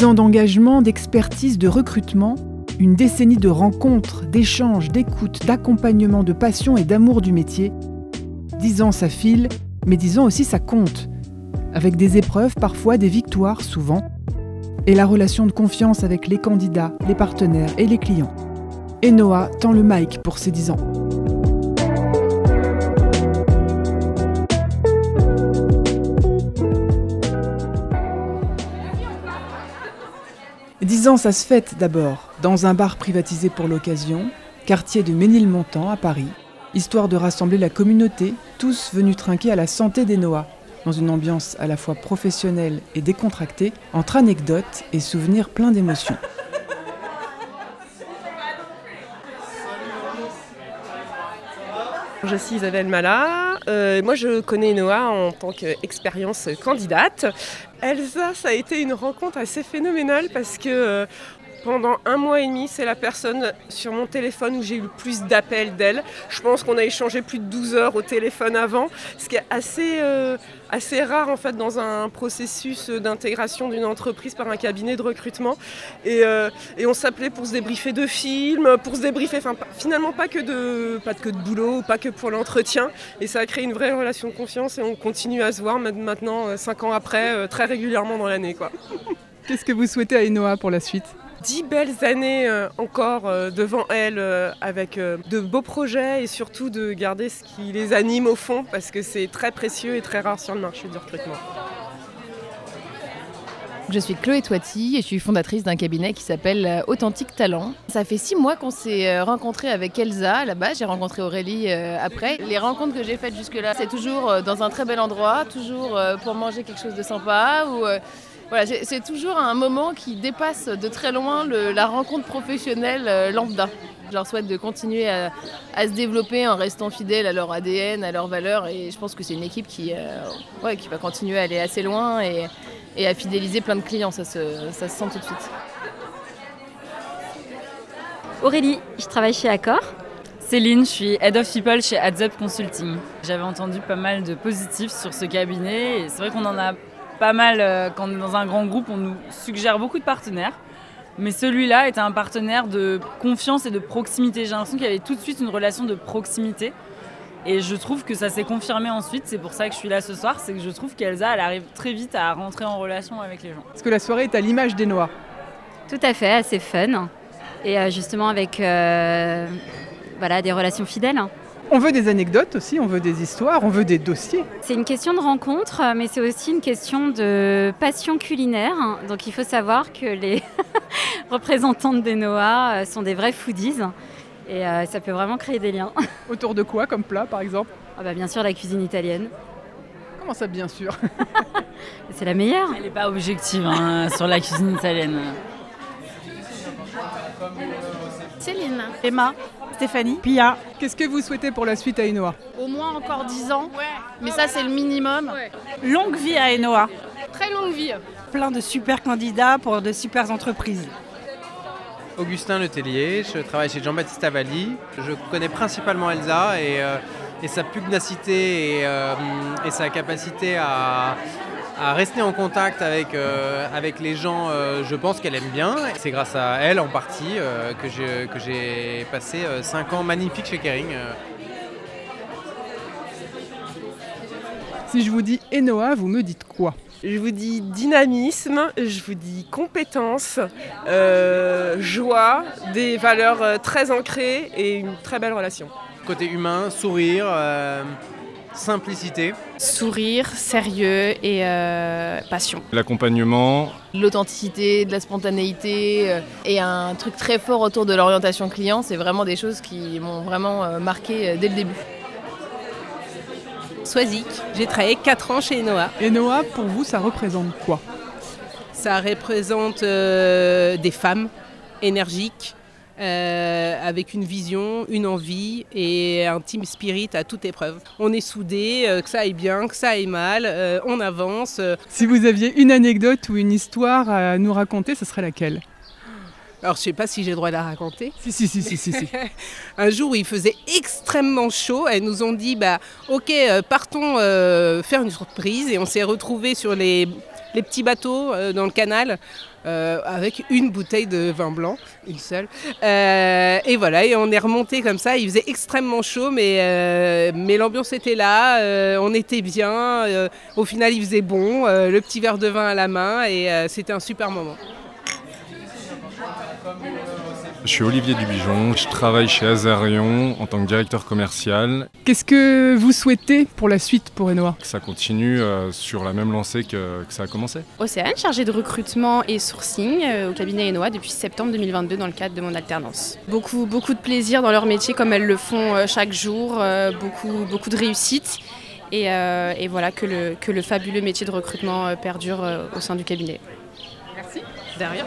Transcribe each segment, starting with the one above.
10 ans d'engagement, d'expertise, de recrutement, une décennie de rencontres, d'échanges, d'écoute, d'accompagnement, de passion et d'amour du métier. 10 ans ça file, mais 10 ans aussi ça compte. Avec des épreuves, parfois des victoires, souvent. Et la relation de confiance avec les candidats, les partenaires et les clients. Enoa tend le mic pour ses 10 ans. « 10 ans, ça se fête d'abord, dans un bar privatisé pour l'occasion, quartier de Ménilmontant à Paris, histoire de rassembler la communauté, tous venus trinquer à la santé d'Enoa, dans une ambiance à la fois professionnelle et décontractée, entre anecdotes et souvenirs pleins d'émotions. Je suis Isabelle Mala, moi je connais Enoa en tant qu'expérience candidate. Elsa, ça a été une rencontre assez phénoménale parce que pendant 1 mois et demi, c'est la personne sur mon téléphone où j'ai eu le plus d'appels d'elle. Je pense qu'on a échangé plus de 12 heures au téléphone avant, ce qui est assez rare en fait dans un processus d'intégration d'une entreprise par un cabinet de recrutement. Et on s'appelait pour se débriefer de films, pour se débriefer, finalement pas que de boulot, pas que pour l'entretien. Et ça a créé une vraie relation de confiance et on continue à se voir maintenant, 5 ans après, très régulièrement dans l'année, quoi. Qu'est-ce que vous souhaitez à Enoa pour la suite ? 10 belles années encore devant elle avec de beaux projets et surtout de garder ce qui les anime au fond parce que c'est très précieux et très rare sur le marché du recrutement. Je suis Chloé Toiti et je suis fondatrice d'un cabinet qui s'appelle Authentique Talent. Ça fait 6 mois qu'on s'est rencontrés avec Elsa là-bas, j'ai rencontré Aurélie après. Les rencontres que j'ai faites jusque-là, c'est toujours dans un très bel endroit, toujours pour manger quelque chose de sympa ou... Voilà, c'est toujours un moment qui dépasse de très loin la rencontre professionnelle lambda. Je leur souhaite de continuer à se développer en restant fidèles à leur ADN, à leurs valeurs. Et je pense que c'est une équipe qui va continuer à aller assez loin et à fidéliser plein de clients. Ça se sent tout de suite. Aurélie, je travaille chez Accor. Céline, je suis Head of People chez Adds Up Consulting. J'avais entendu pas mal de positifs sur ce cabinet et c'est vrai qu'on en a pas mal, quand on est dans un grand groupe, on nous suggère beaucoup de partenaires. Mais celui-là était un partenaire de confiance et de proximité. J'ai l'impression qu'il y avait tout de suite une relation de proximité. Et je trouve que ça s'est confirmé ensuite. C'est pour ça que je suis là ce soir. C'est que je trouve qu'Elsa, elle arrive très vite à rentrer en relation avec les gens. Est-ce que la soirée est à l'image d'Enoa ? Tout à fait, assez fun. Et justement avec des relations fidèles. On veut des anecdotes aussi, on veut des histoires, on veut des dossiers. C'est une question de rencontre, mais c'est aussi une question de passion culinaire. Donc il faut savoir que les représentantes d'Enoa sont des vrais foodies. Et ça peut vraiment créer des liens. Autour de quoi comme plat par exemple ? Bien sûr la cuisine italienne. Comment ça bien sûr ? C'est la meilleure. Elle n'est pas objective sur la cuisine italienne. Céline, Emma, Stéphanie, Pia. Qu'est-ce que vous souhaitez pour la suite à Enoa ? au moins encore 10 ans, mais ça c'est le minimum. Longue vie à Enoa. Très longue vie. Plein de super candidats pour de super entreprises. Augustin Letellier, je travaille chez Jean-Baptiste Avalli. Je connais principalement Elsa et sa pugnacité et sa capacité à rester en contact avec les gens, je pense qu'elle aime bien. C'est grâce à elle en partie que j'ai passé 5 ans magnifiques chez Kering. Si je vous dis Enoa, vous me dites quoi ? Je vous dis dynamisme, je vous dis compétence, joie, des valeurs très ancrées et une très belle relation. Côté humain, sourire, simplicité. Sourire, sérieux et passion. L'accompagnement. L'authenticité, de la spontanéité et un truc très fort autour de l'orientation client, c'est vraiment des choses qui m'ont vraiment marqué dès le début. Swazik, j'ai travaillé 4 ans chez Enoa. Enoa, pour vous, ça représente quoi ? Ça représente des femmes énergiques, avec une vision, une envie et un team spirit à toute épreuve. On est soudés, que ça aille bien, que ça aille mal, on avance. Si vous aviez une anecdote ou une histoire à nous raconter, ce serait laquelle ? Alors je sais pas si j'ai le droit de la raconter. Si. Un jour il faisait extrêmement chaud, elles nous ont dit ok partons faire une surprise et on s'est retrouvés sur les petits bateaux dans le canal avec une bouteille de vin blanc, une seule. Et voilà, et on est remonté comme ça. Il faisait extrêmement chaud, mais l'ambiance était là, on était bien. Au final, il faisait bon, le petit verre de vin à la main, et c'était un super moment. Je suis Olivier Dubigeon, je travaille chez Azarion en tant que directeur commercial. Qu'est-ce que vous souhaitez pour la suite pour Enoa ? Ça continue sur la même lancée que ça a commencé. Océane, chargée de recrutement et sourcing au cabinet Enoa depuis septembre 2022 dans le cadre de mon alternance. Beaucoup de plaisir dans leur métier comme elles le font chaque jour, beaucoup de réussite et voilà que le fabuleux métier de recrutement perdure au sein du cabinet. Merci. Derrière.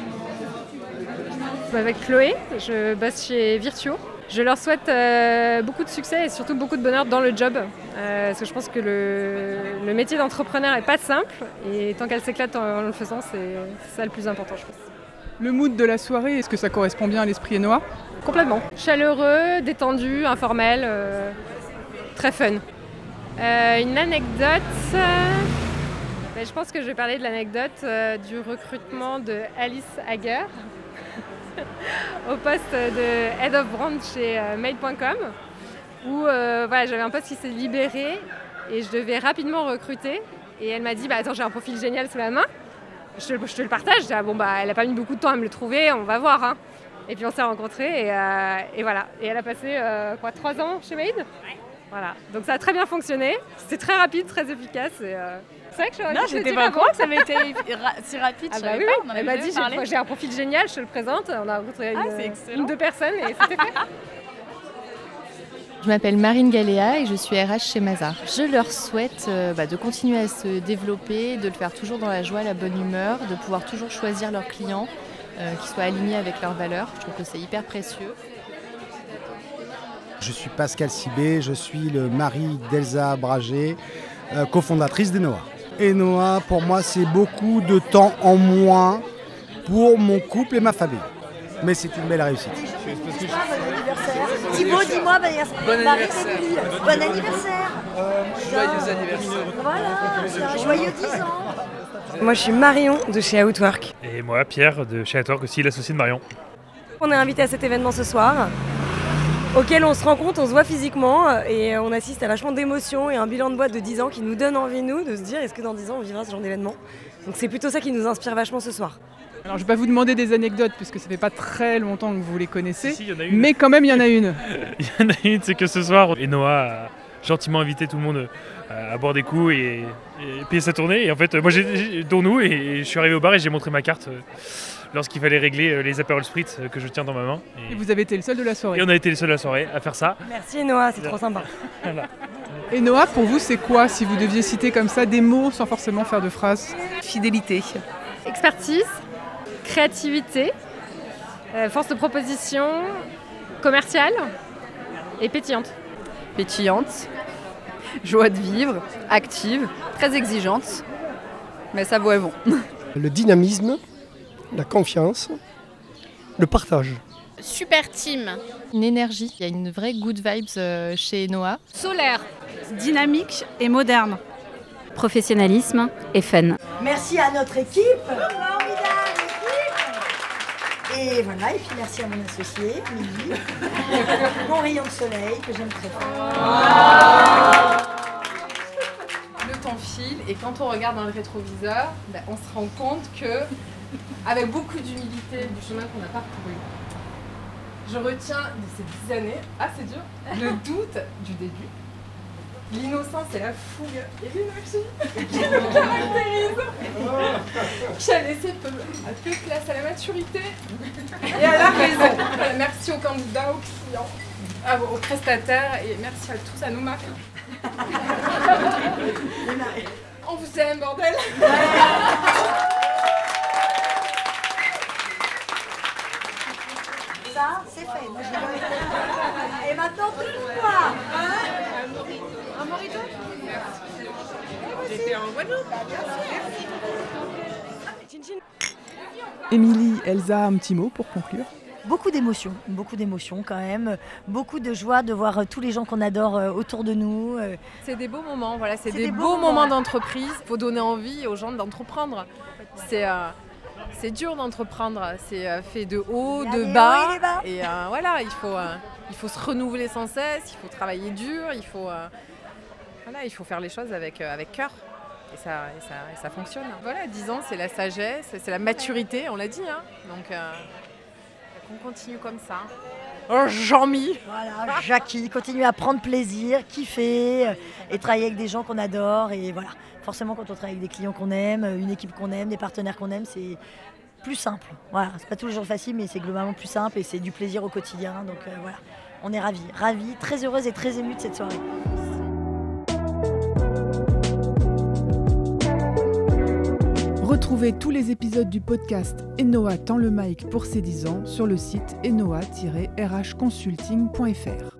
Avec Chloé, je bosse chez Virtuo. Je leur souhaite beaucoup de succès et surtout beaucoup de bonheur dans le job. Parce que je pense que le métier d'entrepreneur n'est pas simple et tant qu'elle s'éclate en le faisant, c'est ça le plus important, je pense. Le mood de la soirée, est-ce que ça correspond bien à l'esprit Enoa ? Complètement. Chaleureux, détendu, informel, très fun. Une anecdote... je pense que je vais parler de l'anecdote du recrutement de Alice Hager au poste de Head of Brand chez Made.com où j'avais un poste qui s'est libéré et je devais rapidement recruter et elle m'a dit attends, j'ai un profil génial sous la main, je te le partage. J'ai dit, elle a pas mis beaucoup de temps à me le trouver, on va voir hein. Et puis on s'est rencontrés et voilà, et elle a passé 3 ans chez Made. Voilà, donc ça a très bien fonctionné, c'était très rapide, très efficace et, c'est vrai que non, j'étais pas au courant que ça avait été si rapide. Ah bah oui, pas, on en elle m'a dit j'ai un profil génial, je te le présente. On a rencontré une 2 personnes et c'était fait. Je m'appelle Marine Galéa et je suis RH chez Mazar. Je leur souhaite de continuer à se développer, de le faire toujours dans la joie, la bonne humeur, de pouvoir toujours choisir leurs clients, qui soient alignés avec leurs valeurs. Je trouve que c'est hyper précieux. Je suis Pascal Sibé, je suis le mari d'Elsa Bragé, cofondatrice d'Enoa. Enoa, pour moi, c'est beaucoup de temps en moins pour mon couple et ma famille. Mais c'est une belle réussite. Bon anniversaire. Thibaut, dis-moi bon anniversaire. Bon anniversaire. Bon anniversaire. Joyeux anniversaire. Voilà, c'est un joyeux 10 ans. Moi, je suis Marion de chez Outwork. Et moi, Pierre de chez Outwork, aussi l'associé de Marion. On est invité à cet événement ce soir, auquel on se rencontre, on se voit physiquement et on assiste à vachement d'émotions et un bilan de boîte de 10 ans qui nous donne envie, nous, de se dire est-ce que dans 10 ans on vivra ce genre d'événement. Donc c'est plutôt ça qui nous inspire vachement ce soir. Alors je ne vais pas vous demander des anecdotes puisque ça fait pas très longtemps que vous les connaissez, si, y en a une. Mais quand même il y en a une. Il y en a une, c'est que ce soir, Enoa a gentiment invité tout le monde à boire des coups et payer sa tournée. Et en fait, moi j'ai tourné et je suis arrivé au bar et j'ai montré ma carte lorsqu'il fallait régler les Aperol Spritz que je tiens dans ma main. Et vous avez été le seul de la soirée. Et on a été les seuls de la soirée à faire ça. Merci Enoa, c'est trop sympa. Voilà. Enoa, pour vous, c'est quoi, si vous deviez citer comme ça des mots sans forcément faire de phrases ? Fidélité. Expertise, créativité, force de proposition, commerciale et pétillante. Pétillante, joie de vivre, active, très exigeante, mais ça vaut et bon. Le dynamisme, la confiance, le partage. Super team. Une énergie, il y a une vraie good vibes chez Enoa. Solaire. Dynamique et moderne. Professionnalisme et fun. Merci à notre équipe. Formidable équipe. Et voilà, et puis merci à mon associé, Milly. Mon rayon de soleil que j'aime très fort. Le temps file et quand on regarde dans le rétroviseur, on se rend compte que, avec beaucoup d'humilité du chemin qu'on n'a pas parcouru, je retiens de ces 10 années, c'est dur, le doute du début, l'innocence et la fougue et l'énergie qui me caractérisent, qui a laissé peu de place à la maturité et à la raison. Voilà, merci aux candidats, aux clients, aux prestataires et merci à tous, à nos marques. On vous aime, bordel. Ça, c'est fait. Moi, et maintenant, tout pour moi. Un morito. J'étais en Guadeloupe. Émilie, Elsa, un petit mot pour conclure. Beaucoup d'émotions quand même, beaucoup de joie de voir tous les gens qu'on adore autour de nous. C'est des beaux moments, c'est des beaux moments d'entreprise. Il faut donner envie aux gens d'entreprendre. C'est dur d'entreprendre, c'est fait de haut, Il y a de les bas. hauts et les bas. Et voilà, il faut se renouveler sans cesse, il faut travailler dur, il faut faire les choses avec cœur. Et ça fonctionne. Voilà, 10 ans, c'est la sagesse, c'est la maturité, on l'a dit. Hein. Donc, qu'on continue comme ça. Oh, Jean-Mi. Voilà, Jackie, continue à prendre plaisir, kiffer et travailler avec des gens qu'on adore. Et voilà, forcément, quand on travaille avec des clients qu'on aime, une équipe qu'on aime, des partenaires qu'on aime, c'est plus simple. Voilà, c'est pas tous les jours facile, mais c'est globalement plus simple et c'est du plaisir au quotidien. Donc voilà, on est ravis, très heureuse et très émue de cette soirée. Retrouvez tous les épisodes du podcast Enoa tend le mic pour ses 10 ans sur le site enoa-rhconsulting.fr.